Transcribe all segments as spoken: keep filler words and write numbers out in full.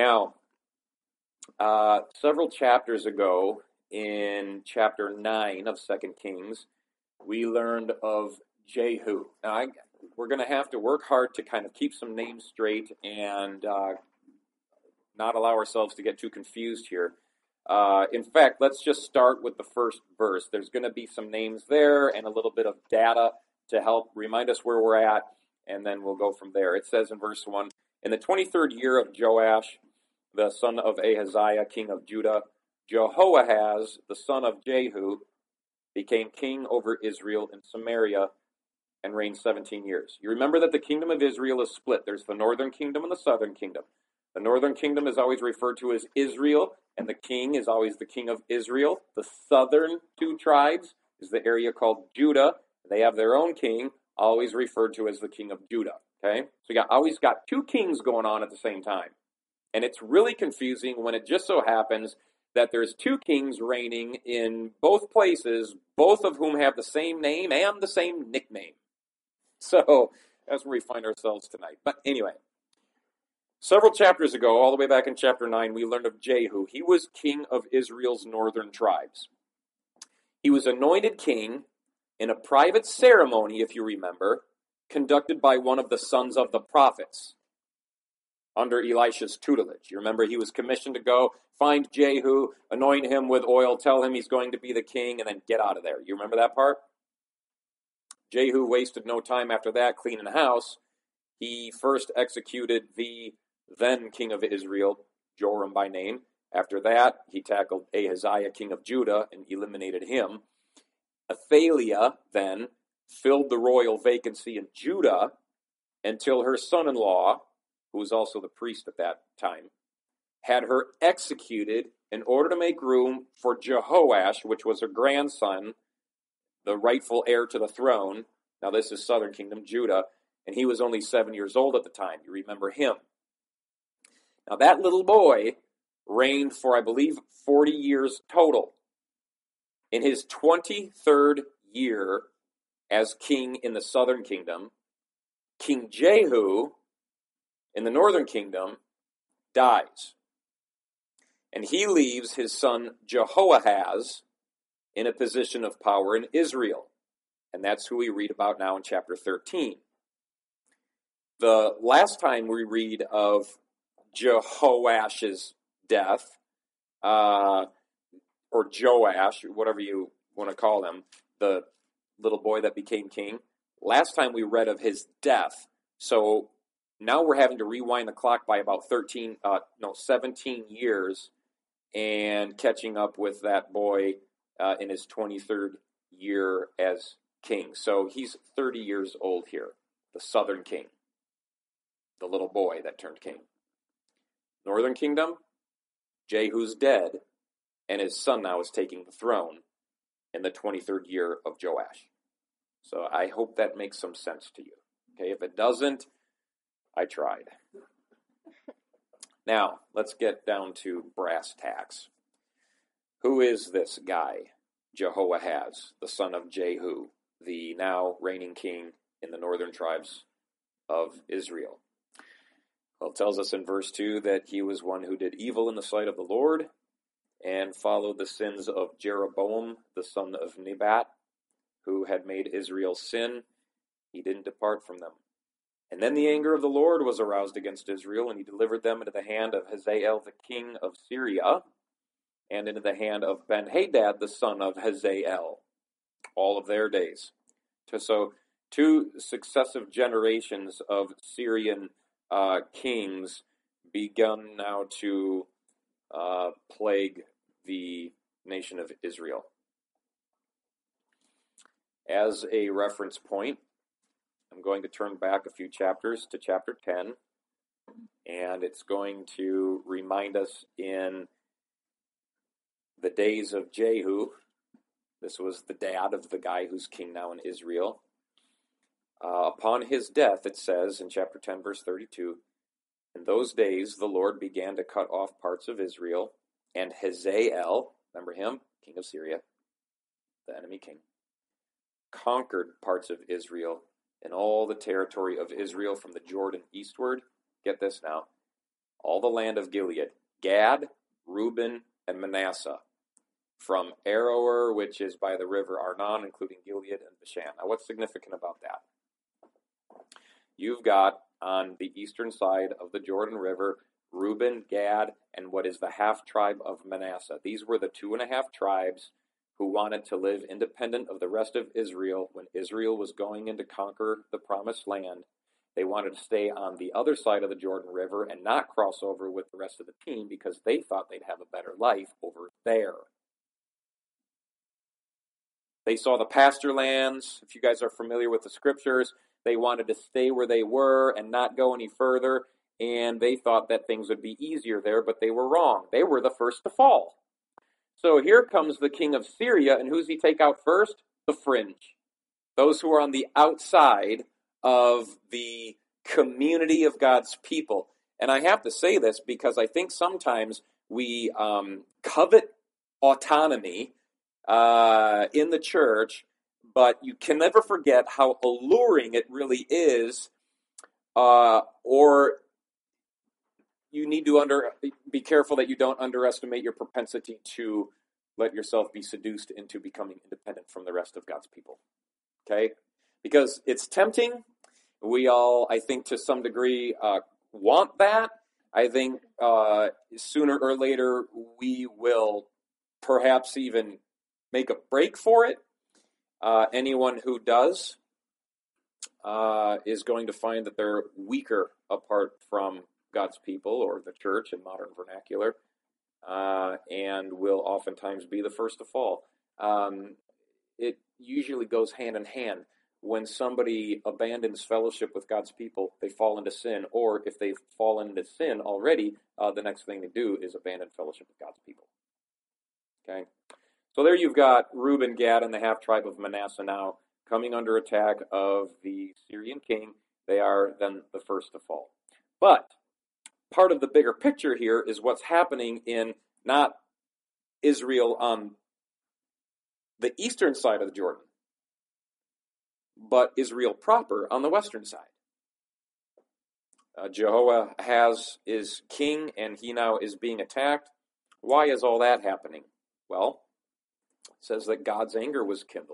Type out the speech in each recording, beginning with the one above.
Now, uh, several chapters ago, in chapter nine of Second Kings, we learned of Jehu. Now, I, we're going to have to work hard to kind of keep some names straight and uh, not allow ourselves to get too confused here. Uh, in fact, let's just start with the first verse. There's going to be some names there and a little bit of data to help remind us where we're at, and then we'll go from there. It says in verse one, in the twenty-third year of Joash, the son of Ahaziah, king of Judah, Jehoahaz, the son of Jehu, became king over Israel in Samaria and reigned seventeen years. You remember that the kingdom of Israel is split. There's the northern kingdom and the southern kingdom. The northern kingdom is always referred to as Israel, and the king is always the king of Israel. The southern two tribes is the area called Judah. They have their own king, always referred to as the king of Judah. Okay? So you got always got two kings going on at the same time. And it's really confusing when it just so happens that there's two kings reigning in both places, both of whom have the same name and the same nickname. So that's where we find ourselves tonight. But anyway, several chapters ago, all the way back in chapter nine, we learned of Jehu. He was king of Israel's northern tribes. He was anointed king in a private ceremony, if you remember, conducted by one of the sons of the prophets under Elisha's tutelage. You remember he was commissioned to go find Jehu, anoint him with oil, tell him he's going to be the king, and then get out of there. You remember that part? Jehu wasted no time after that cleaning house. He first executed the then king of Israel, Joram by name. After that, he tackled Ahaziah, king of Judah, and eliminated him. Athaliah then filled the royal vacancy in Judah until her son-in-law, who was also the priest at that time, had her executed in order to make room for Jehoash, which was her grandson, the rightful heir to the throne. Now this is southern kingdom, Judah, and he was only seven years old at the time. You remember him. Now that little boy reigned for, I believe, forty years total. In his twenty-third year as king in the southern kingdom, King Jehu in the northern kingdom dies. And he leaves his son Jehoahaz in a position of power in Israel. And that's who we read about now in chapter thirteen. The last time we read of Jehoash's death, uh, or Joash, or whatever you want to call him, the little boy that became king, last time we read of his death. So now we're having to rewind the clock by about thirteen, uh, no, seventeen years and catching up with that boy uh, in his twenty-third year as king. So he's thirty years old here, the southern king, the little boy that turned king. Northern kingdom, Jehu's dead, and his son now is taking the throne in the twenty-third year of Joash. So I hope that makes some sense to you. Okay, if it doesn't, I tried. Now, let's get down to brass tacks. Who is this guy, Jehoahaz, the son of Jehu, the now reigning king in the northern tribes of Israel? Well, it tells us in verse two that he was one who did evil in the sight of the Lord and followed the sins of Jeroboam, the son of Nebat, who had made Israel sin. He didn't depart from them. And then the anger of the Lord was aroused against Israel, and he delivered them into the hand of Hazael, the king of Syria, and into the hand of Ben-Hadad, the son of Hazael, all of their days. So two successive generations of Syrian uh, kings begun now to uh, plague the nation of Israel. As a reference point, I'm going to turn back a few chapters to chapter ten, and it's going to remind us in the days of Jehu. This was the dad of the guy who's king now in Israel. Uh, upon his death, it says in chapter ten, verse thirty-two, in those days the Lord began to cut off parts of Israel, and Hazael, remember him, king of Syria, the enemy king, conquered parts of Israel and all the territory of Israel from the Jordan eastward, get this now, all the land of Gilead, Gad, Reuben, and Manasseh, from Aroer, which is by the river Arnon, including Gilead and Bashan. Now, what's significant about that? You've got on the eastern side of the Jordan River, Reuben, Gad, and what is the half tribe of Manasseh. These were the two and a half tribes who wanted to live independent of the rest of Israel when Israel was going in to conquer the promised land. They wanted to stay on the other side of the Jordan River and not cross over with the rest of the team because they thought they'd have a better life over there. They saw the pasture lands. If you guys are familiar with the scriptures, they wanted to stay where they were and not go any further, and they thought that things would be easier there, but they were wrong. They were the first to fall. So here comes the king of Syria, and who's he take out first? The fringe. Those who are on the outside of the community of God's people. And I have to say this because I think sometimes we um, covet autonomy uh, in the church, but you can never forget how alluring it really is, uh, or you need to under be careful that you don't underestimate your propensity to let yourself be seduced into becoming independent from the rest of God's people. Okay? Because it's tempting. We all, I think, to some degree, uh, want that. I think uh, sooner or later we will perhaps even make a break for it. Uh, anyone who does uh, is going to find that they're weaker apart from God's people or the church in modern vernacular, uh, and will oftentimes be the first to fall. Um, it usually goes hand in hand. When somebody abandons fellowship with God's people, they fall into sin, or if they've fallen into sin already, uh, the next thing they do is abandon fellowship with God's people. Okay? So there you've got Reuben, Gad, and the half-tribe of Manasseh now coming under attack of the Syrian king. They are then the first to fall. But part of the bigger picture here is what's happening in not Israel on the eastern side of the Jordan, but Israel proper on the western side. Uh, Jehoahaz is king, and he now is being attacked. Why is all that happening? Well, it says that God's anger was kindled.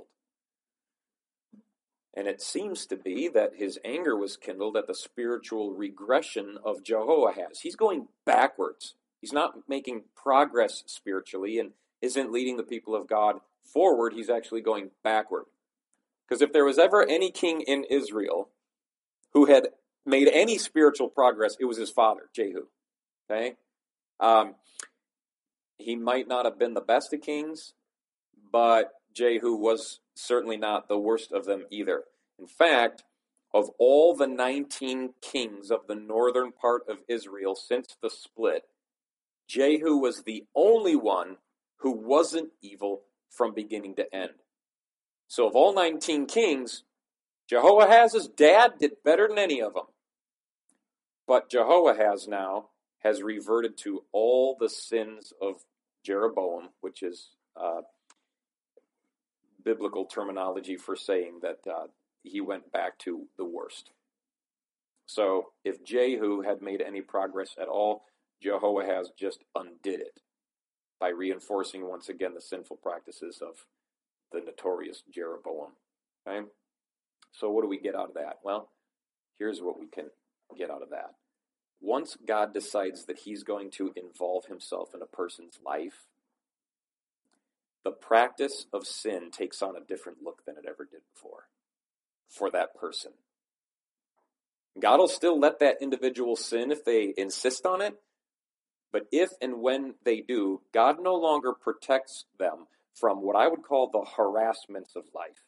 And it seems to be that his anger was kindled at the spiritual regression of Jehoahaz. He's going backwards. He's not making progress spiritually and isn't leading the people of God forward. He's actually going backward. Because if there was ever any king in Israel who had made any spiritual progress, it was his father, Jehu. Okay? Um, he might not have been the best of kings, but Jehu was certainly not the worst of them either. In fact, of all the nineteen kings of the northern part of Israel since the split, Jehu was the only one who wasn't evil from beginning to end. So of all nineteen kings, Jehoahaz's dad did better than any of them. But Jehoahaz now has reverted to all the sins of Jeroboam, which is uh, biblical terminology for saying that uh, he went back to the worst. So if Jehu had made any progress at all, Jehoahaz just undid it by reinforcing once again the sinful practices of the notorious Jeroboam. Okay? So what do we get out of that? Well, here's what we can get out of that. Once God decides that he's going to involve himself in a person's life, the practice of sin takes on a different look than it ever did before for that person. God will still let that individual sin if they insist on it, but if and when they do, God no longer protects them from what I would call the harassments of life.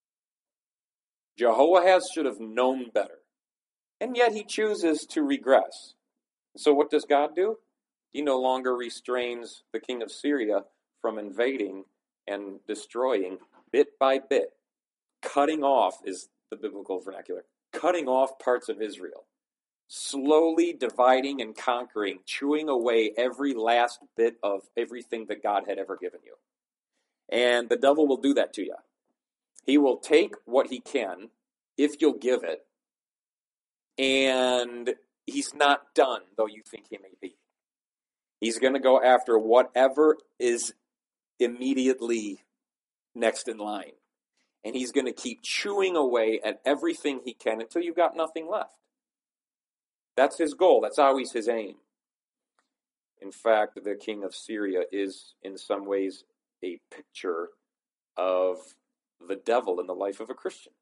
Jehoahaz should have known better, and yet he chooses to regress. So what does God do? He no longer restrains the king of Syria from invading and destroying bit by bit, cutting off is the biblical vernacular, cutting off parts of Israel, slowly dividing and conquering, chewing away every last bit of everything that God had ever given you. And the devil will do that to you. He will take what he can, if you'll give it, and he's not done, though you think he may be. He's going to go after whatever is immediately next in line. And he's going to keep chewing away at everything he can until you've got nothing left. That's his goal. That's always his aim. In fact, the king of Syria is in some ways a picture of the devil in the life of a Christian.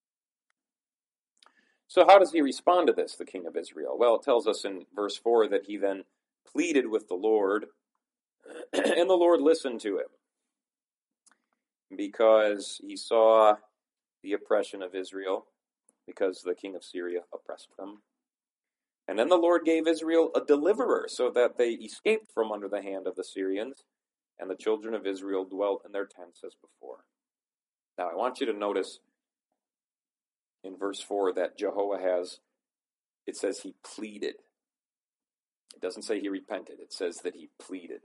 So how does he respond to this, the king of Israel? Well, it tells us in verse four that he then pleaded with the Lord, and the Lord listened to him, because he saw the oppression of Israel, because the king of Syria oppressed them. And then the Lord gave Israel a deliverer, so that they escaped from under the hand of the Syrians, and the children of Israel dwelt in their tents as before. Now, I want you to notice in verse four that Jehoahaz, it says he pleaded. It doesn't say he repented. It says that he pleaded.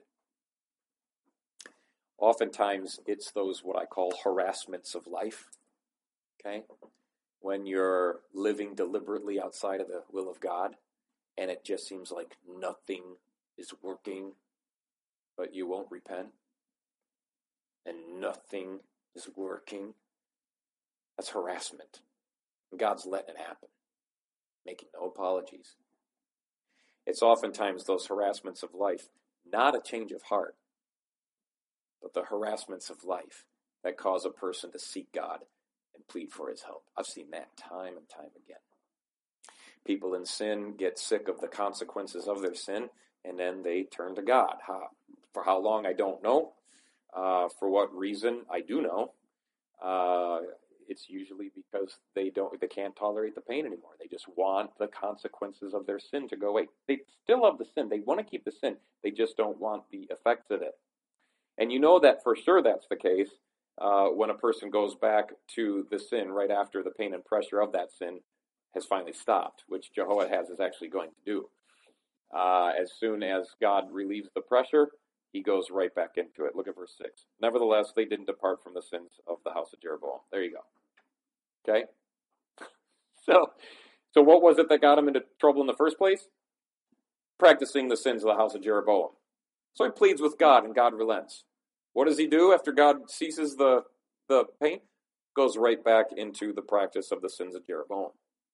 Oftentimes, it's those what I call harassments of life, okay? When you're living deliberately outside of the will of God, and it just seems like nothing is working, but you won't repent, and nothing is working. That's harassment. And God's letting it happen, making no apologies. It's oftentimes those harassments of life, not a change of heart, but the harassments of life that cause a person to seek God and plead for his help. I've seen that time and time again. People in sin get sick of the consequences of their sin, and then they turn to God. How, for how long, I don't know. Uh, for what reason, I do know. Uh, it's usually because they don't, they can't tolerate the pain anymore. They just want the consequences of their sin to go away. They still have the sin. They want to keep the sin. They just don't want the effects of it. And you know that for sure that's the case uh, when a person goes back to the sin right after the pain and pressure of that sin has finally stopped, which Jehoahaz is actually going to do. Uh, as soon as God relieves the pressure, he goes right back into it. Look at verse six. Nevertheless, they didn't depart from the sins of the house of Jeroboam. There you go. Okay? So, so what was it that got him into trouble in the first place? Practicing the sins of the house of Jeroboam. So he pleads with God, and God relents. What does he do after God ceases the, the pain? Goes right back into the practice of the sins of Jeroboam.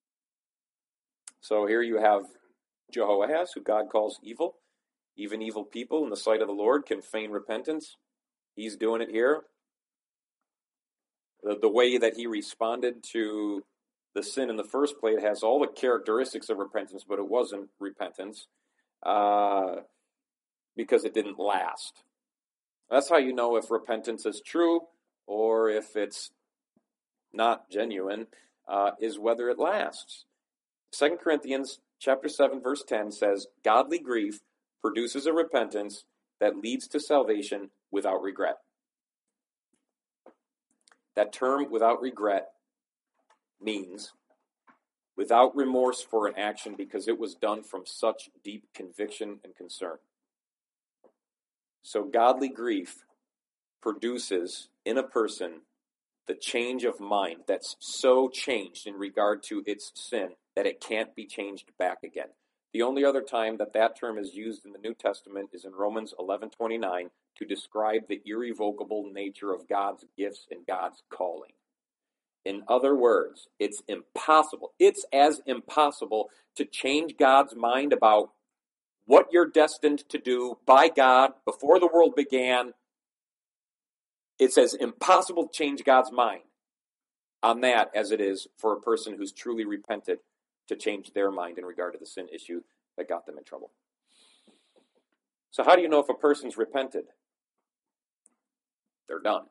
So here you have Jehoahaz, who God calls evil. Even evil people in the sight of the Lord can feign repentance. He's doing it here. The, the way that he responded to the sin in the first place has all the characteristics of repentance, but it wasn't repentance uh, because it didn't last. That's how you know if repentance is true or if it's not genuine, uh, is whether it lasts. Second Corinthians chapter seven, verse ten says, godly grief produces a repentance that leads to salvation without regret. That term, without regret, means without remorse for an action because it was done from such deep conviction and concern. So godly grief produces in a person the change of mind that's so changed in regard to its sin that it can't be changed back again. The only other time that that term is used in the New Testament is in Romans eleven twenty-nine to describe the irrevocable nature of God's gifts and God's calling. In other words, it's impossible. It's as impossible to change God's mind about what you're destined to do by God before the world began. It's as impossible to change God's mind on that as it is for a person who's truly repented to change their mind in regard to the sin issue that got them in trouble. So how do you know if a person's repented? They're done.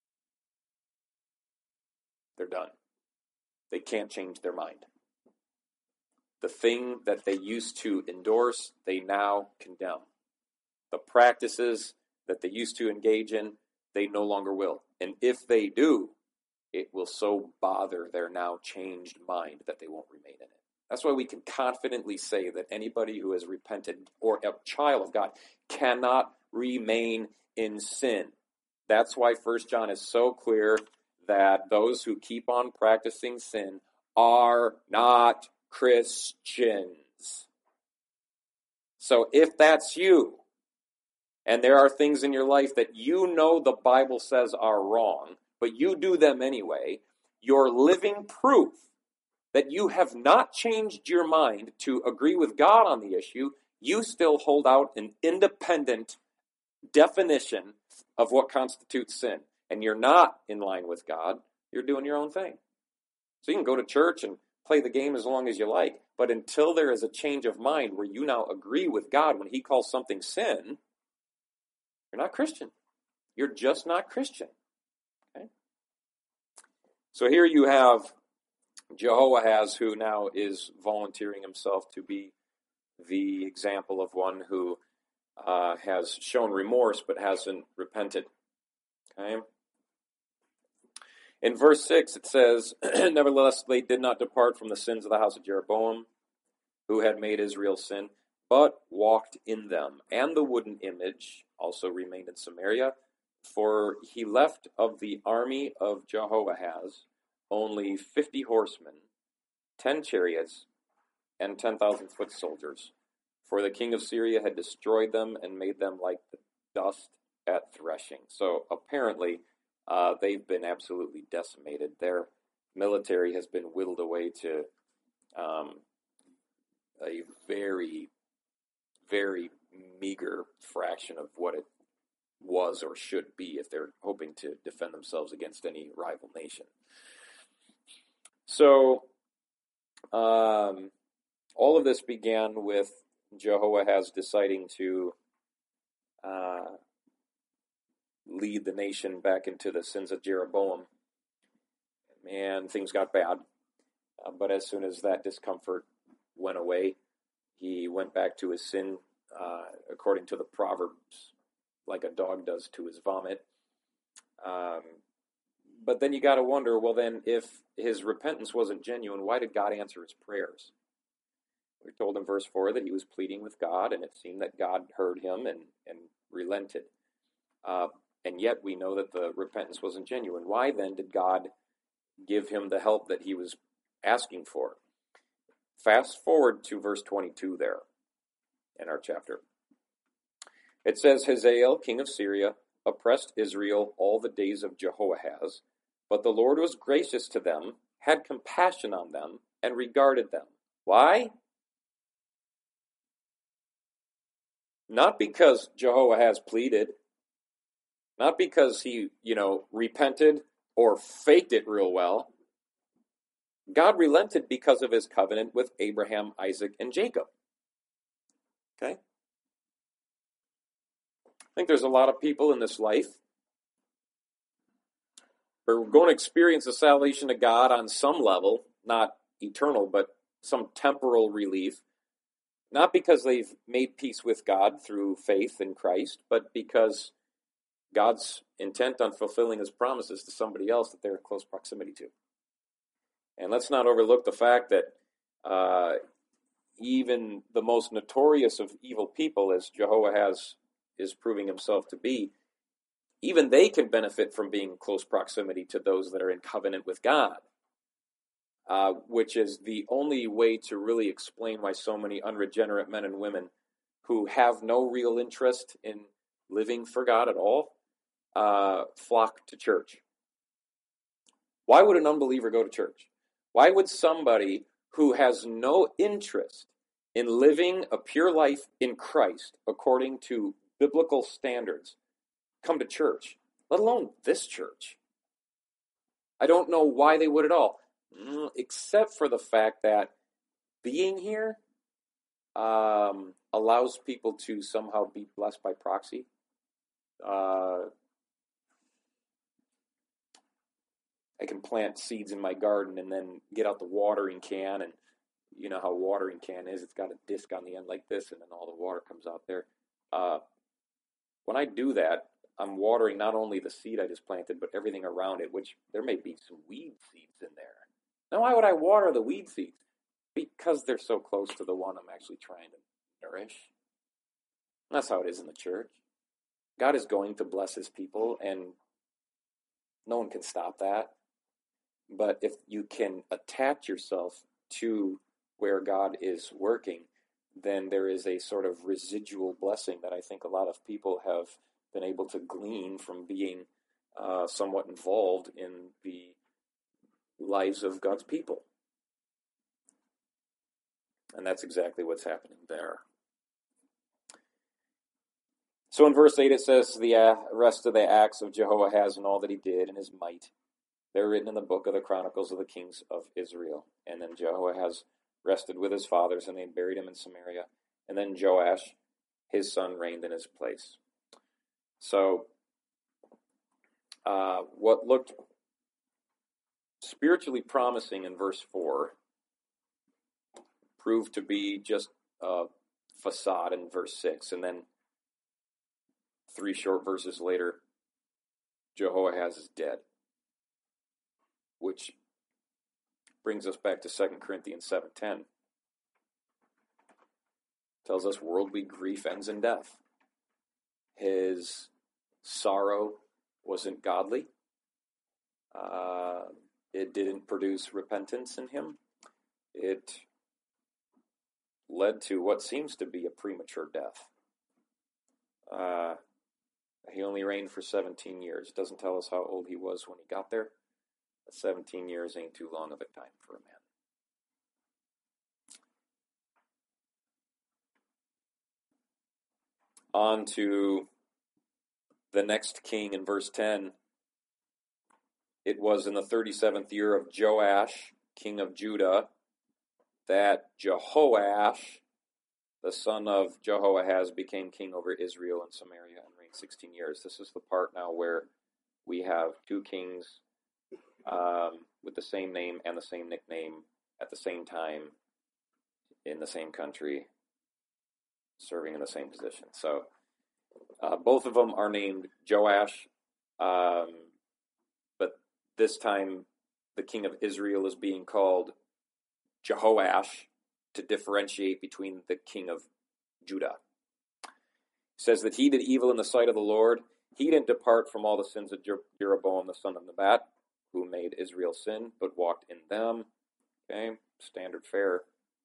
They're done. They can't change their mind. The thing that they used to endorse, they now condemn. The practices that they used to engage in, they no longer will. And if they do, it will so bother their now changed mind that they won't remain in it. That's why we can confidently say that anybody who has repented or a child of God cannot remain in sin. That's why First John is so clear that those who keep on practicing sin are not Christians. So if that's you, and there are things in your life that you know the Bible says are wrong, but you do them anyway, you're living proof that you have not changed your mind to agree with God on the issue. You still hold out an independent definition of what constitutes sin. And you're not in line with God. You're doing your own thing. So you can go to church and play the game as long as you like, but until there is a change of mind where you now agree with God when he calls something sin, you're not Christian. You're just not Christian. Okay? So here you have Jehoahaz, who now is volunteering himself to be the example of one who uh, has shown remorse but hasn't repented. Okay? In verse six it says, nevertheless they did not depart from the sins of the house of Jeroboam, who had made Israel sin, but walked in them. And the wooden image also remained in Samaria, for he left of the army of Jehoahaz only fifty horsemen, ten chariots, and ten thousand foot soldiers. For the king of Syria had destroyed them and made them like the dust at threshing. So apparently uh, they've been absolutely decimated. Their military has been whittled away to um, a very, very meager fraction of what it was or should be if they're hoping to defend themselves against any rival nation. So um, all of this began with Jehoahaz deciding to uh, lead the nation back into the sins of Jeroboam. And things got bad. Uh, but as soon as that discomfort went away, he went back to his sin, uh, according to the Proverbs, like a dog does to his vomit. Um, but then you got to wonder, well then, if his repentance wasn't genuine, why did God answer his prayers? We're told in verse four that he was pleading with God, and it seemed that God heard him and, and relented. Uh, and yet we know that the repentance wasn't genuine. Why then did God give him the help that he was asking for? Fast forward to verse twenty-two there in our chapter. It says, Hazael, king of Syria, oppressed Israel all the days of Jehoahaz, but the Lord was gracious to them, had compassion on them, and regarded them. Why? Not because Jehoahaz pleaded, not because he, you know, repented or faked it real well. God relented because of his covenant with Abraham, Isaac, and Jacob. Okay? I think there's a lot of people in this life who are going to experience the salvation of God on some level, not eternal, but some temporal relief. Not because they've made peace with God through faith in Christ, but because God's intent on fulfilling his promises to somebody else that they're in close proximity to. And let's not overlook the fact that uh, even the most notorious of evil people, as Jehoahaz is proving himself to be, even they can benefit from being in close proximity to those that are in covenant with God. Uh, which is the only way to really explain why so many unregenerate men and women who have no real interest in living for God at all uh, flock to church. Why would an unbeliever go to church? Why would somebody who has no interest in living a pure life in Christ according to biblical standards come to church, let alone this church? I don't know why they would at all. Except for the fact that being here um, allows people to somehow be blessed by proxy. Uh, I can plant seeds in my garden and then get out the watering can, and you know how a watering can is. It's got a disc on the end like this, and then all the water comes out there. Uh, when I do that, I'm watering not only the seed I just planted, but everything around it, which there may be some weed seeds in there. Now, why would I water the weed seeds? Because they're so close to the one I'm actually trying to nourish. And that's how it is in the church. God is going to bless his people, and no one can stop that. But if you can attach yourself to where God is working, then there is a sort of residual blessing that I think a lot of people have been able to glean from being uh, somewhat involved in the lives of God's people. And that's exactly what's happening there. So in verse eight it says, the rest of the acts of Jehoahaz and all that he did and his might, they're written in the book of the Chronicles of the Kings of Israel. And then Jehoahaz rested with his fathers, and they buried him in Samaria. And then Joash, his son, reigned in his place. So uh, what looked spiritually promising in verse four proved to be just a facade in verse six. And then three short verses later, Jehoahaz is dead. Which brings us back to Second Corinthians seven ten. Tells us worldly grief ends in death. His sorrow wasn't godly. Uh, it didn't produce repentance in him. It led to what seems to be a premature death. Uh, he only reigned for seventeen years. It doesn't tell us how old he was when he got there. But seventeen years ain't too long of a time for a man. On to the next king in verse ten. It was in the thirty-seventh year of Joash, king of Judah, that Jehoash, the son of Jehoahaz, became king over Israel and Samaria and reigned sixteen years. This is the part now where we have two kings um, with the same name and the same nickname at the same time in the same country, serving in the same position. So uh, both of them are named Joash, um, but this time the king of Israel is being called Jehoash to differentiate between the king of Judah. It says that he did evil in the sight of the Lord. He didn't depart from all the sins of Jeroboam the son of Nebat, who made Israel sin, but walked in them. Okay, standard fare.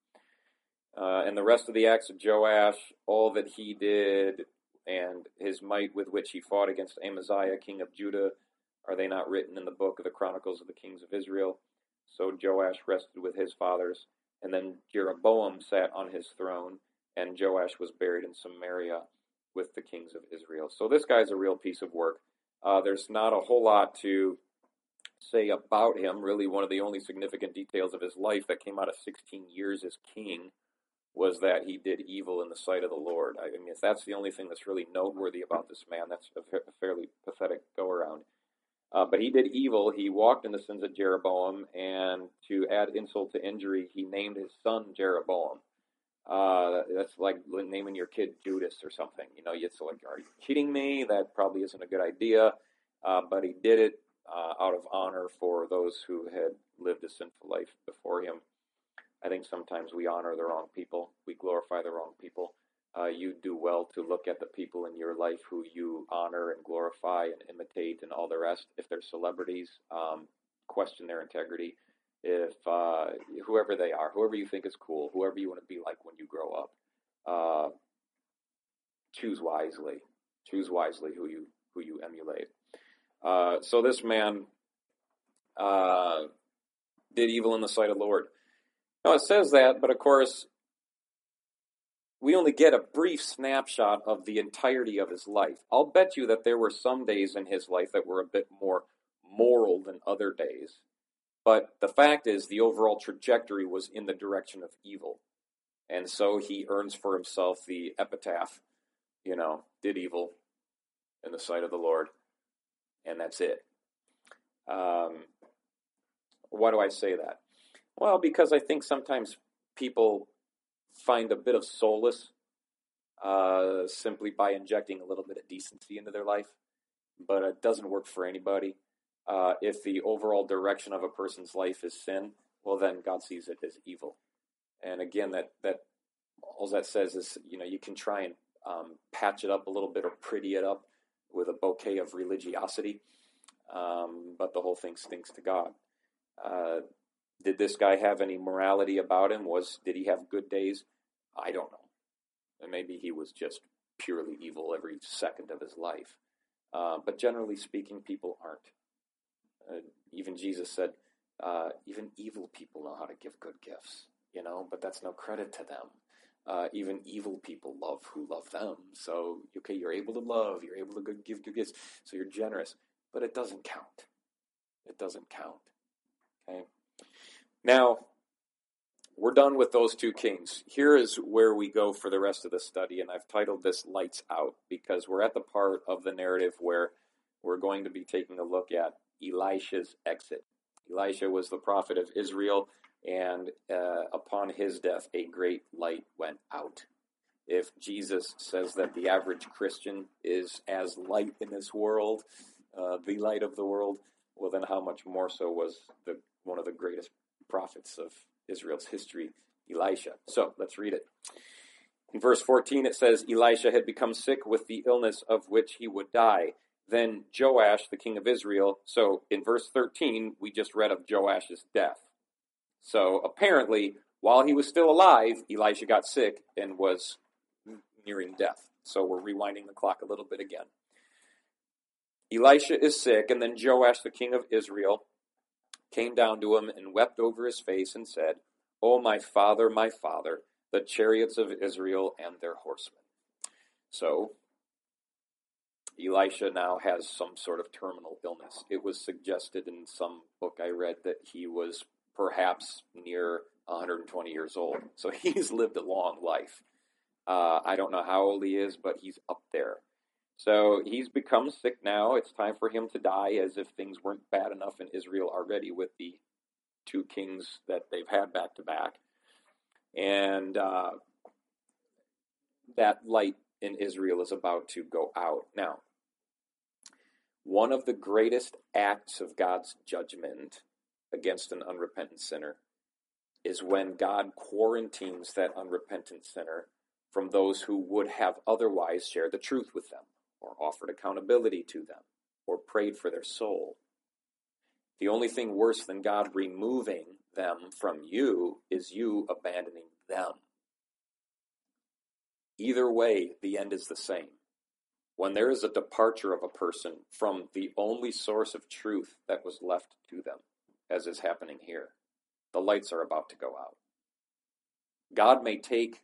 Uh, and the rest of the acts of Joash, all that he did, and his might with which he fought against Amaziah, king of Judah, are they not written in the book of the Chronicles of the Kings of Israel? So Joash rested with his fathers, and then Jeroboam sat on his throne, and Joash was buried in Samaria with the kings of Israel. So this guy's a real piece of work. Uh, there's not a whole lot to say about him. Really, one of the only significant details of his life that came out of sixteen years as king was that he did evil in the sight of the Lord. I mean, if that's the only thing that's really noteworthy about this man, that's a fairly pathetic go-around. Uh, but he did evil. He walked in the sins of Jeroboam, and to add insult to injury, he named his son Jeroboam. Uh, that's like naming your kid Judas or something. You know, it's like, are you kidding me? That probably isn't a good idea. Uh, but he did it uh, out of honor for those who had lived a sinful life before him. I think sometimes we honor the wrong people. We glorify the wrong people. Uh, you do well to look at the people in your life who you honor and glorify and imitate and all the rest. If they're celebrities, um, question their integrity. If uh, whoever they are, whoever you think is cool, whoever you want to be like when you grow up, uh, choose wisely. Choose wisely who you who you emulate. Uh, so this man uh, did evil in the sight of the Lord. Now it says that, but of course, we only get a brief snapshot of the entirety of his life. I'll bet you that there were some days in his life that were a bit more moral than other days. But the fact is, the overall trajectory was in the direction of evil. And so he earns for himself the epitaph, you know, did evil in the sight of the Lord. And that's it. Um, why do I say that? Well, because I think sometimes people find a bit of solace uh, simply by injecting a little bit of decency into their life, but it doesn't work for anybody. Uh, if the overall direction of a person's life is sin, well, then God sees it as evil. And again, that that all that says is, you know, you can try and um, patch it up a little bit or pretty it up with a bouquet of religiosity, um, but the whole thing stinks to God. Uh, Did this guy have any morality about him? Was did he have good days? I don't know. And maybe he was just purely evil every second of his life. Uh, but generally speaking, people aren't. Uh, even Jesus said, uh, even evil people know how to give good gifts, you know, but that's no credit to them. Uh, even evil people love who love them. So, okay, you're able to love, you're able to good, give good gifts, so you're generous, but it doesn't count. It doesn't count. Okay? Now, we're done with those two kings. Here is where we go for the rest of the study, and I've titled this Lights Out, because we're at the part of the narrative where we're going to be taking a look at Elisha's exit. Elisha was the prophet of Israel, and uh, upon his death, a great light went out. If Jesus says that the average Christian is as light in this world, uh, the light of the world, well, then how much more so was the one of the greatest prophets of Israel's history, Elisha. So let's read it. In verse fourteen, it says, Elisha had become sick with the illness of which he would die. Then Joash, the king of Israel, so in verse thirteen, we just read of Joash's death. So apparently, while he was still alive, Elisha got sick and was nearing death. So we're rewinding the clock a little bit again. Elisha is sick, and then Joash, the king of Israel, came down to him and wept over his face and said, "O my father, my father, the chariots of Israel and their horsemen." So Elisha now has some sort of terminal illness. It was suggested in some book I read that he was perhaps near one hundred twenty years old. So he's lived a long life. Uh, I don't know how old he is, but he's up there. So he's become sick now. It's time for him to die, as if things weren't bad enough in Israel already with the two kings that they've had back to back. And uh, that light in Israel is about to go out. Now, one of the greatest acts of God's judgment against an unrepentant sinner is when God quarantines that unrepentant sinner from those who would have otherwise shared the truth with them, or offered accountability to them, or prayed for their soul. The only thing worse than God removing them from you is you abandoning them. Either way, the end is the same. When there is a departure of a person from the only source of truth that was left to them, as is happening here, the lights are about to go out. God may take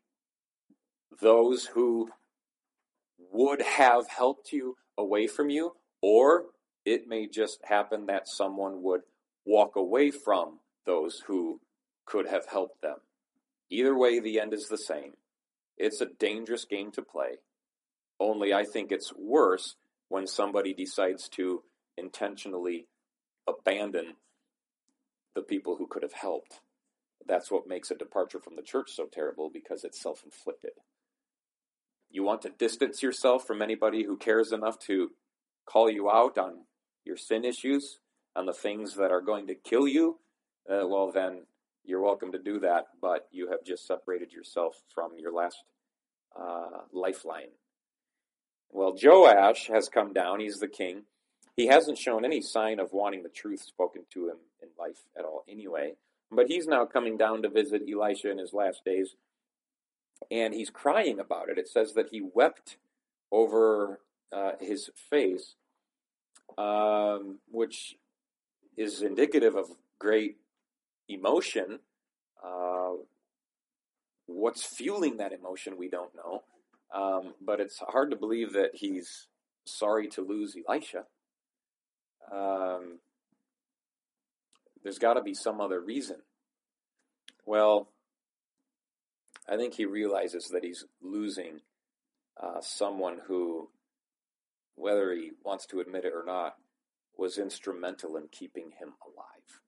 those who would have helped you away from you, or it may just happen that someone would walk away from those who could have helped them. Either way, the end is the same. It's a dangerous game to play. Only I think it's worse when somebody decides to intentionally abandon the people who could have helped. That's what makes a departure from the church so terrible, because it's self-inflicted. You want to distance yourself from anybody who cares enough to call you out on your sin issues, on the things that are going to kill you, uh, well then, you're welcome to do that, but you have just separated yourself from your last uh, lifeline. Well, Joash has come down. He's the king. He hasn't shown any sign of wanting the truth spoken to him in life at all anyway, but he's now coming down to visit Elisha in his last days, and he's crying about it. It says that he wept over uh, his face, um, which is indicative of great emotion. Uh, what's fueling that emotion, we don't know. Um, but it's hard to believe that he's sorry to lose Elisha. Um, there's got to be some other reason. Well, I think he realizes that he's losing uh, someone who, whether he wants to admit it or not, was instrumental in keeping him alive,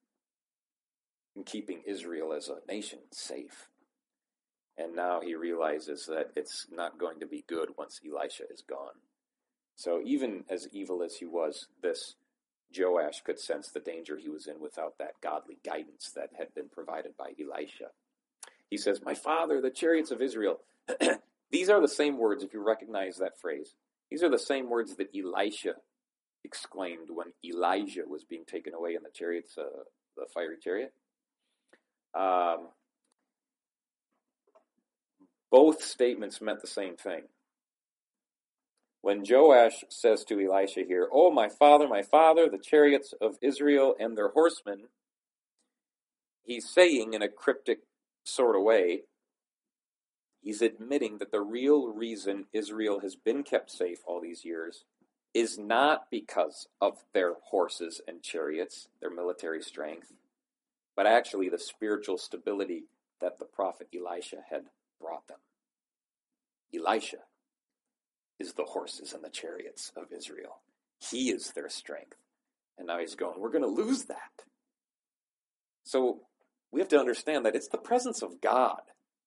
in keeping Israel as a nation safe. And now he realizes that it's not going to be good once Elisha is gone. So even as evil as he was, this Joash could sense the danger he was in without that godly guidance that had been provided by Elisha. He says, "My father, the chariots of Israel." These are the same words, if you recognize that phrase. These are the same words that Elisha exclaimed when Elijah was being taken away in the chariots, uh, the fiery chariot. Um, Both statements meant the same thing. When Joash says to Elisha here, "Oh, my father, my father, the chariots of Israel and their horsemen," he's saying in a cryptic sort of way, he's admitting that the real reason Israel has been kept safe all these years is not because of their horses and chariots, their military strength, but actually the spiritual stability that the prophet Elisha had brought them. Elisha is the horses and the chariots of Israel. He is their strength. And now he's going, we're going to lose that. So we have to understand that it's the presence of God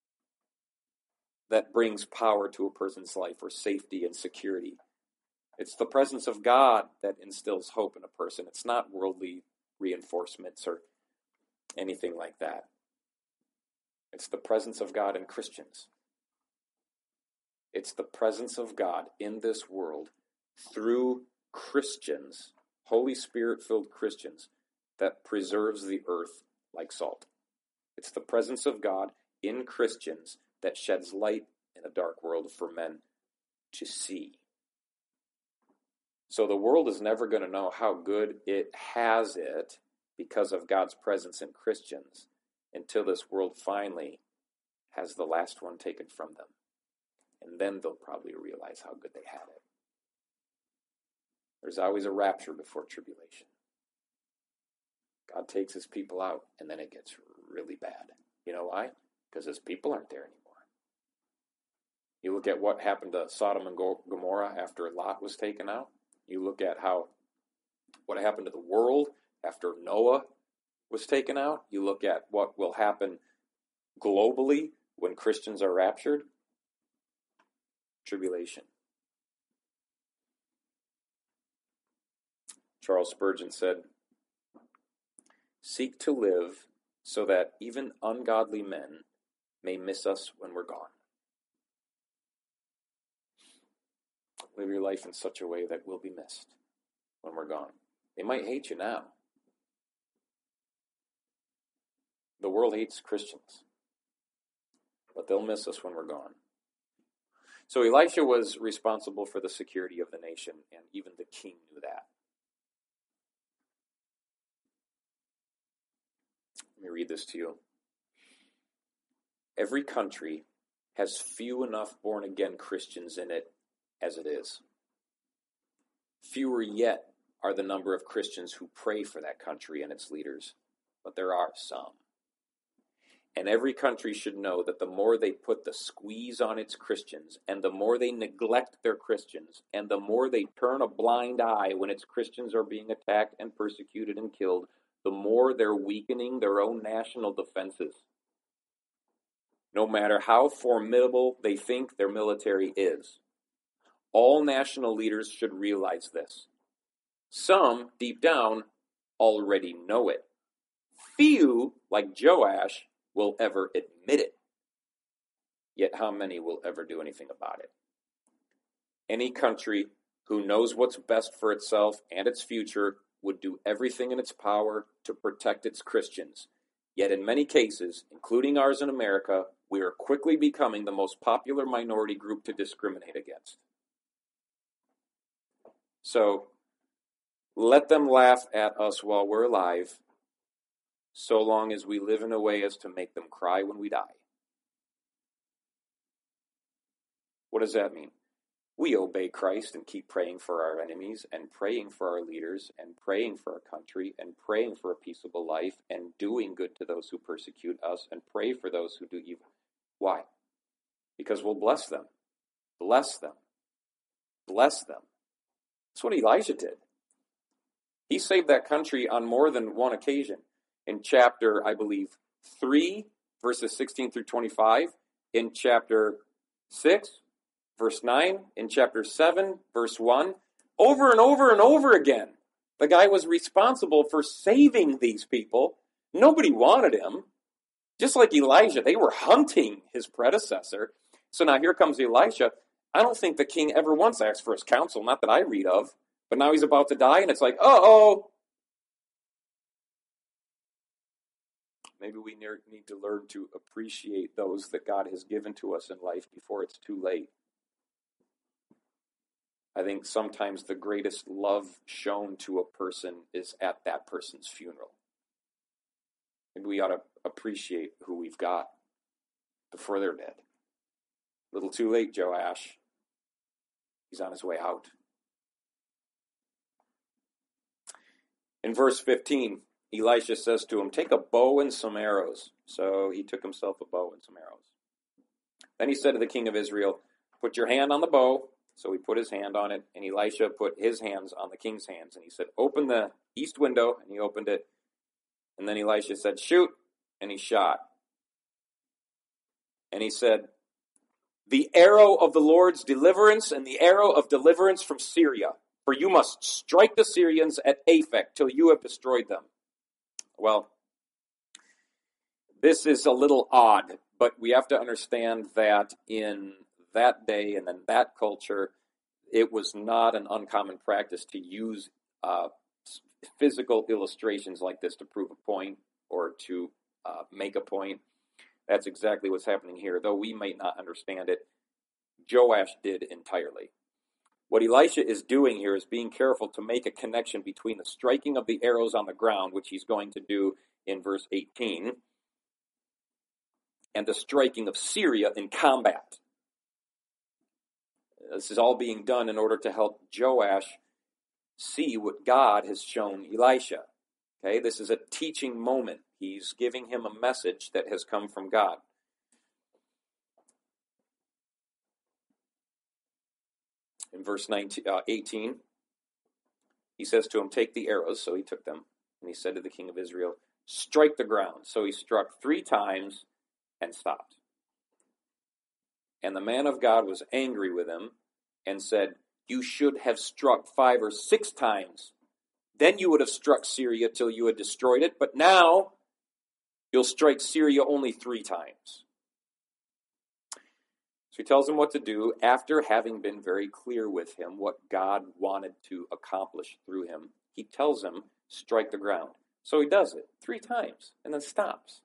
that brings power to a person's life, or safety and security. It's the presence of God that instills hope in a person. It's not worldly reinforcements or anything like that. It's the presence of God in Christians. It's the presence of God in this world through Christians, Holy Spirit-filled Christians, that preserves the earth like salt. It's the presence of God in Christians that sheds light in a dark world for men to see. So the world is never going to know how good it has it because of God's presence in Christians until this world finally has the last one taken from them. And then they'll probably realize how good they had it. There's always a rapture before tribulation. God takes his people out, and then it gets really bad. You know why? Because his people aren't there anymore. You look at what happened to Sodom and Gomorrah after Lot was taken out. You look at how what happened to the world after Noah was taken out. You look at what will happen globally when Christians are raptured. Tribulation. Charles Spurgeon said, "Seek to live so that even ungodly men may miss us when we're gone." Live your life in such a way that we'll be missed when we're gone. They might hate you now. The world hates Christians, but they'll miss us when we're gone. So Elisha was responsible for the security of the nation, and even the king knew that. Let me read this to you. Every country has few enough born-again Christians in it as it is. Fewer yet are the number of Christians who pray for that country and its leaders, but there are some. And every country should know that the more they put the squeeze on its Christians, and the more they neglect their Christians, and the more they turn a blind eye when its Christians are being attacked and persecuted and killed, the more they're weakening their own national defenses. No matter how formidable they think their military is. All national leaders should realize this. Some, deep down, already know it. Few, like Joash, will ever admit it. Yet how many will ever do anything about it? Any country who knows what's best for itself and its future would do everything in its power to protect its Christians. Yet in many cases, including ours in America, we are quickly becoming the most popular minority group to discriminate against. So, let them laugh at us while we're alive, so long as we live in a way as to make them cry when we die. What does that mean? We obey Christ and keep praying for our enemies, and praying for our leaders, and praying for our country, and praying for a peaceable life, and doing good to those who persecute us, and pray for those who do evil. Why? Because we'll bless them. Bless them. Bless them. That's what Elijah did. He saved that country on more than one occasion. In chapter, I believe, three, verses sixteen through twenty-five. In chapter six, verse nine. In chapter seven, verse one. Over and over and over again. The guy was responsible for saving these people. Nobody wanted him. Just like Elijah, they were hunting his predecessor. So now here comes Elisha. I don't think the king ever once asked for his counsel, not that I read of. But now he's about to die, and it's like, uh-oh. Maybe we need to learn to appreciate those that God has given to us in life before it's too late. I think sometimes the greatest love shown to a person is at that person's funeral. Maybe we ought to appreciate who we've got before they're dead. A little too late, Joash. He's on his way out. In verse fifteen, Elisha says to him, take a bow and some arrows. So he took himself a bow and some arrows. Then he said to the king of Israel, put your hand on the bow. So he put his hand on it, and Elisha put his hands on the king's hands. And he said, open the east window, and he opened it. And then Elisha said, shoot, and he shot. And he said, the arrow of the Lord's deliverance and the arrow of deliverance from Syria. For you must strike the Syrians at Aphek till you have destroyed them. Well, this is a little odd, but we have to understand that in that day and in that culture, it was not an uncommon practice to use uh, physical illustrations like this to prove a point or to uh, make a point. That's exactly what's happening here. Though we might not understand it, Joash did entirely. What Elisha is doing here is being careful to make a connection between the striking of the arrows on the ground, which he's going to do in verse eighteen, and the striking of Syria in combat. This is all being done in order to help Joash see what God has shown Elisha. Okay, this is a teaching moment. He's giving him a message that has come from God. In verse nineteen, uh, eighteen, he says to him, take the arrows. So he took them. And he said to the king of Israel, strike the ground. So he struck three times and stopped. And the man of God was angry with him and said, you should have struck five or six times. Then you would have struck Syria till you had destroyed it. But now you'll strike Syria only three times. So he tells him what to do after having been very clear with him what God wanted to accomplish through him. He tells him, strike the ground. So he does it three times and then stops.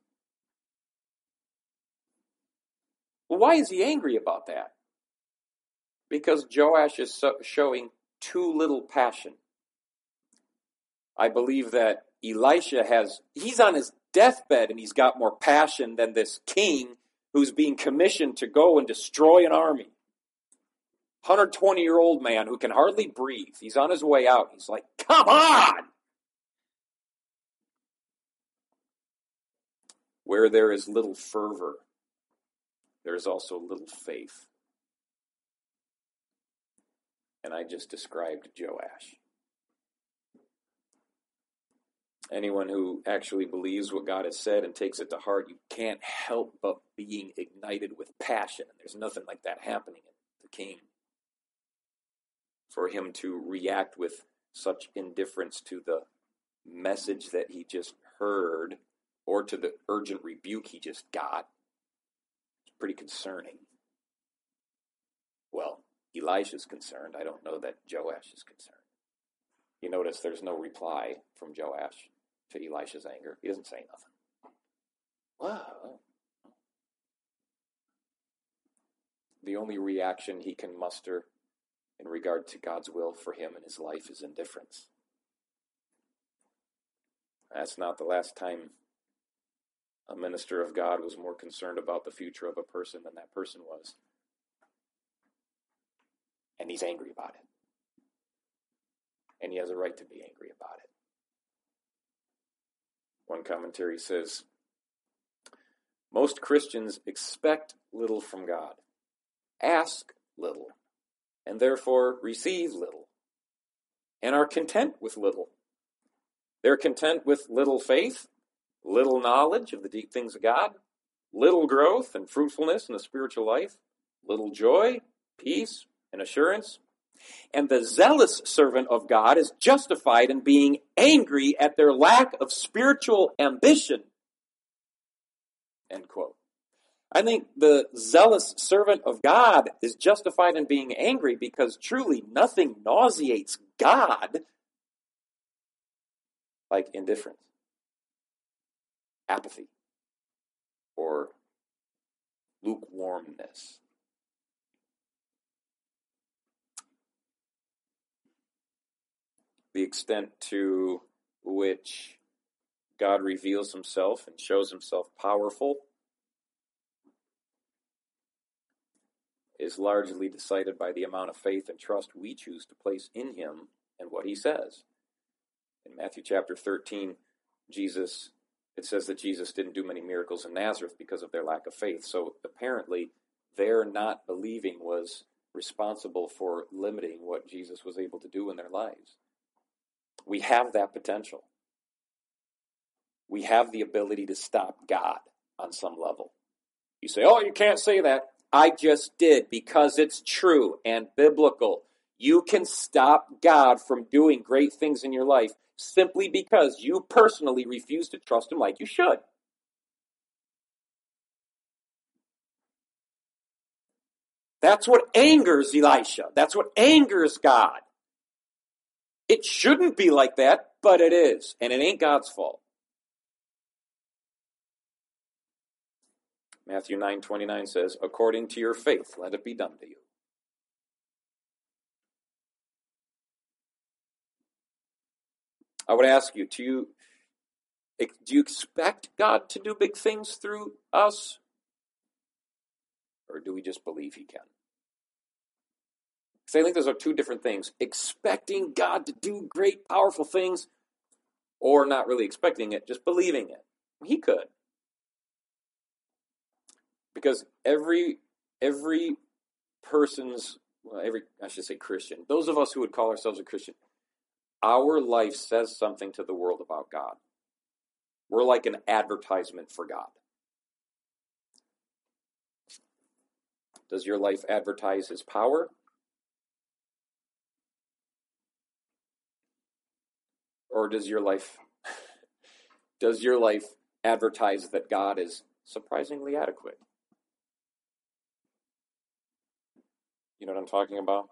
Well, why is he angry about that? Because Joash is so, showing too little passion. I believe that Elisha has, he's on his deathbed and he's got more passion than this king who's being commissioned to go and destroy an army. one hundred twenty-year-old man who can hardly breathe. He's on his way out. He's like, come on! Where there is little fervor, there is also little faith. And I just described Joash. Anyone who actually believes what God has said and takes it to heart, you can't help but being ignited with passion. And there's nothing like that happening in the king. For him to react with such indifference to the message that he just heard or to the urgent rebuke he just got, it's pretty concerning. Well, Elisha's concerned. I don't know that Joash is concerned. You notice there's no reply from Joash to Elisha's anger. He doesn't say nothing. Wow. The only reaction he can muster in regard to God's will for him in his life is indifference. That's not the last time a minister of God was more concerned about the future of a person than that person was. And he's angry about it. And he has a right to be angry about it. One commentary says, most Christians expect little from God, ask little, and therefore receive little, and are content with little. They're content with little faith, little knowledge of the deep things of God, little growth and fruitfulness in the spiritual life, little joy, peace, and assurance. And the zealous servant of God is justified in being angry at their lack of spiritual ambition. End quote. I think the zealous servant of God is justified in being angry because truly nothing nauseates God like indifference, apathy, or lukewarmness. The extent to which God reveals himself and shows himself powerful is largely decided by the amount of faith and trust we choose to place in him and what he says. In Matthew chapter thirteen, Jesus, it says that Jesus didn't do many miracles in Nazareth because of their lack of faith. So apparently, their not believing was responsible for limiting what Jesus was able to do in their lives. We have that potential. We have the ability to stop God on some level. You say, oh, you can't say that. I just did, because it's true and biblical. You can stop God from doing great things in your life simply because you personally refuse to trust him like you should. That's what angers Elisha. That's what angers God. It shouldn't be like that, but it is, and it ain't God's fault. Matthew nine twenty-nine says, according to your faith, let it be done to you. I would ask you, do you, do you expect God to do big things through us? Or do we just believe he can? So I think those are two different things. Expecting God to do great, powerful things, or not really expecting it, just believing it. He could. Because every every person's, well, every, I should say Christian, those of us who would call ourselves a Christian, our life says something to the world about God. We're like an advertisement for God. Does your life advertise his power? Or does your life does your life advertise that God is surprisingly adequate? You know what I'm talking about?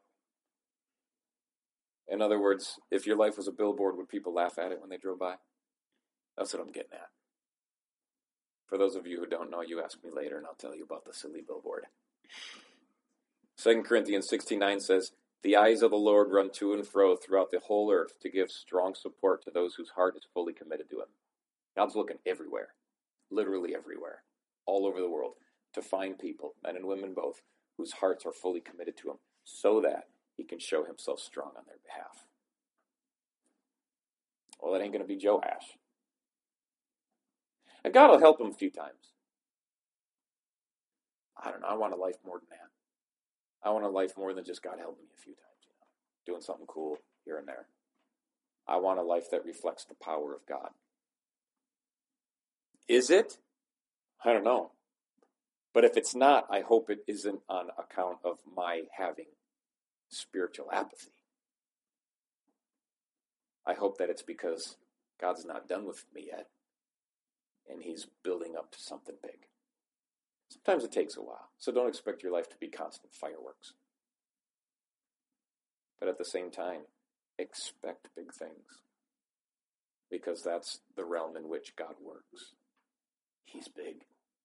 In other words, if your life was a billboard, would people laugh at it when they drove by? That's what I'm getting at. For those of you who don't know, you ask me later and I'll tell you about the silly billboard. Second Corinthians sixteen nine says, the eyes of the Lord run to and fro throughout the whole earth to give strong support to those whose heart is fully committed to him. God's looking everywhere, literally everywhere, all over the world, to find people, men and women both, whose hearts are fully committed to him, so that he can show himself strong on their behalf. Well, that ain't going to be Joash. And God will help him a few times. I don't know, I want a life more than that. I want a life more than just God helping me a few times, you know, doing something cool here and there. I want a life that reflects the power of God. Is it? I don't know. But if it's not, I hope it isn't on account of my having spiritual apathy. I hope that it's because God's not done with me yet, and he's building up to something big. Sometimes it takes a while, so don't expect your life to be constant fireworks. But at the same time, expect big things, because that's the realm in which God works. He's big.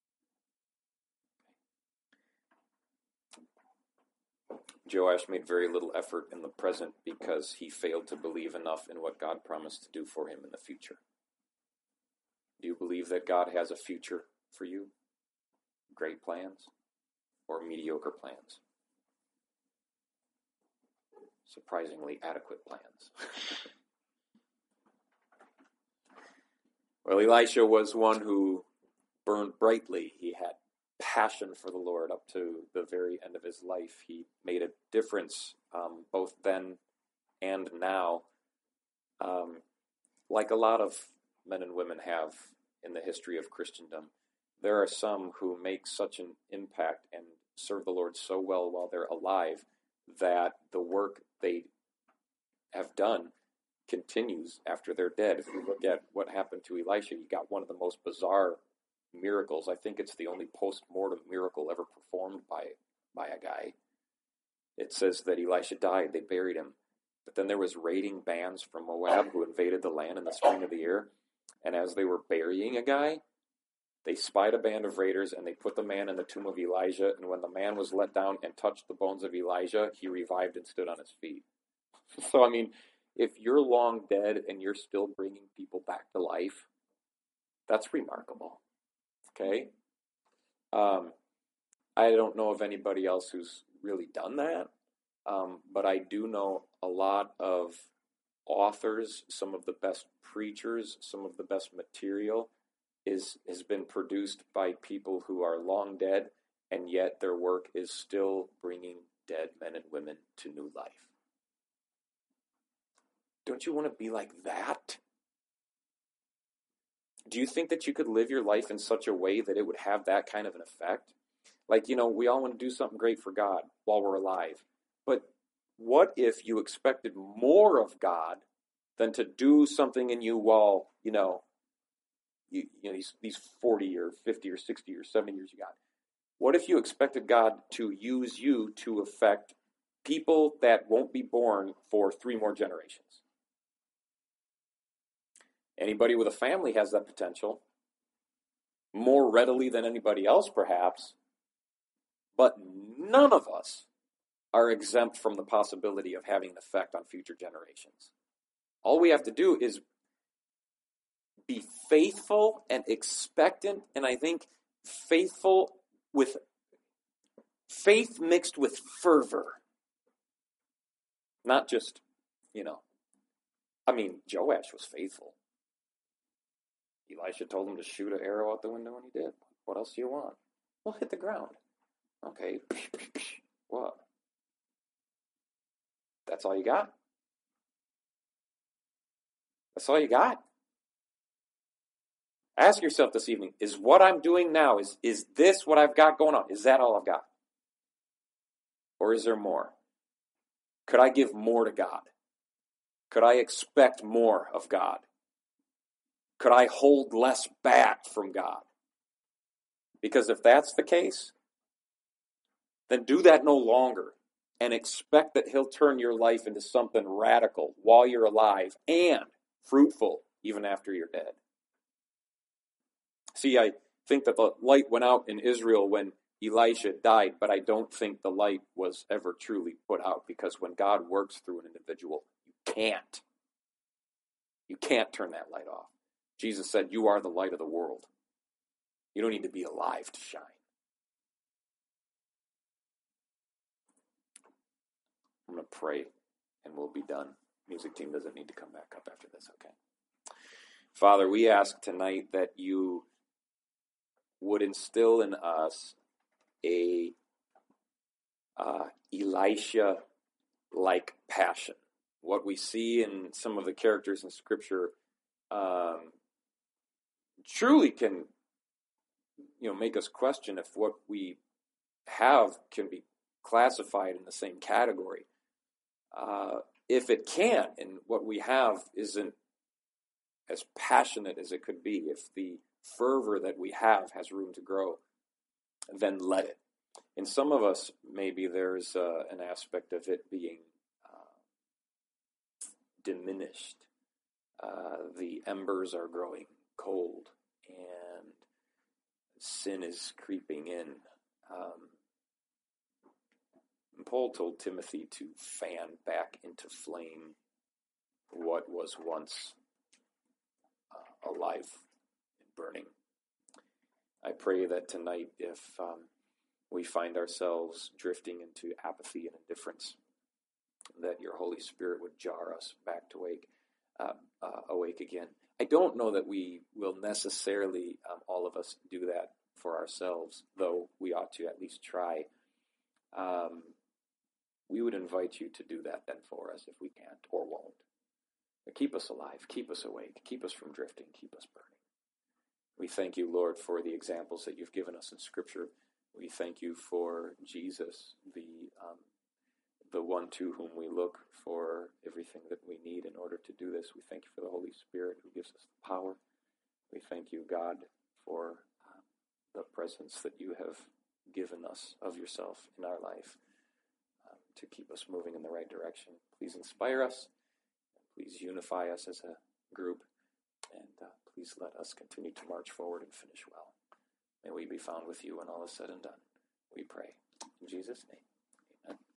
Joash made very little effort in the present because he failed to believe enough in what God promised to do for him in the future. Do you believe that God has a future for you? Great plans or mediocre plans? Surprisingly adequate plans. Well, Elisha was one who burned brightly. He had passion for the Lord up to the very end of his life. He made a difference um, both then and now, um, like a lot of men and women have in the history of Christendom. There are some who make such an impact and serve the Lord so well while they're alive that the work they have done continues after they're dead. If you look at what happened to Elisha, you got one of the most bizarre miracles. I think it's the only post-mortem miracle ever performed by, by a guy. It says that Elisha died, they buried him, but then there was raiding bands from Moab who invaded the land in the spring of the year, and as they were burying a guy, They spied a band of raiders, and they put the man in the tomb of Elijah, and when the man was let down and touched the bones of Elijah, he revived and stood on his feet. So, I mean, if you're long dead and you're still bringing people back to life, that's remarkable, okay? Um, I don't know of anybody else who's really done that, um, but I do know a lot of authors, some of the best preachers, some of the best material is has been produced by people who are long dead, and yet their work is still bringing dead men and women to new life. Don't you want to be like that? Do you think that you could live your life in such a way that it would have that kind of an effect? Like, you know, we all want to do something great for God while we're alive. But what if you expected more of God than to do something in you while, you know, you, you know these, these forty or fifty or sixty or seventy years you got? What if you expected God to use you to affect people that won't be born for three more generations? Anybody with a family has that potential, more readily than anybody else perhaps, but none of us are exempt from the possibility of having an effect on future generations. All we have to do is be faithful and expectant, and I think faithful with faith mixed with fervor. Not just, you know, I mean, Joash was faithful. Elisha told him to shoot an arrow out the window, and he did. What else do you want? Well, hit the ground. Okay. What? That's all you got? That's all you got? Ask yourself this evening, is what I'm doing now, is, is this what I've got going on? Is that all I've got? Or is there more? Could I give more to God? Could I expect more of God? Could I hold less back from God? Because if that's the case, then do that no longer and expect that he'll turn your life into something radical while you're alive and fruitful even after you're dead. See, I think that the light went out in Israel when Elisha died, but I don't think the light was ever truly put out, because when God works through an individual, you can't. You can't turn that light off. Jesus said, you are the light of the world. You don't need to be alive to shine. I'm going to pray and we'll be done. Music team doesn't need to come back up after this, okay? Father, we ask tonight that you would instill in us a uh, Elisha-like passion. What we see in some of the characters in Scripture um, truly can, you know, make us question if what we have can be classified in the same category. Uh, if it can, and what we have isn't as passionate as it could be, if the fervor that we have has room to grow, then let it. In some of us, maybe there's uh, an aspect of it being uh, diminished. Uh, the embers are growing cold, and sin is creeping in. Um, Paul told Timothy to fan back into flame what was once uh, alive and burning. I pray that tonight, if um, we find ourselves drifting into apathy and indifference, that your Holy Spirit would jar us back to wake, uh, uh, awake again. I don't know that we will necessarily, um, all of us, do that for ourselves, though we ought to at least try. Um, we would invite you to do that then for us if we can't or won't. But keep us alive, keep us awake, keep us from drifting, keep us burning. We thank you, Lord, for the examples that you've given us in Scripture. We thank you for Jesus, the um, the one to whom we look for everything that we need in order to do this. We thank you for the Holy Spirit who gives us the power. We thank you, God, for uh, the presence that you have given us of yourself in our life uh, to keep us moving in the right direction. Please inspire us. Please unify us as a group. And uh, please let us continue to march forward and finish well. May we be found with you when all is said and done. We pray. In Jesus' name.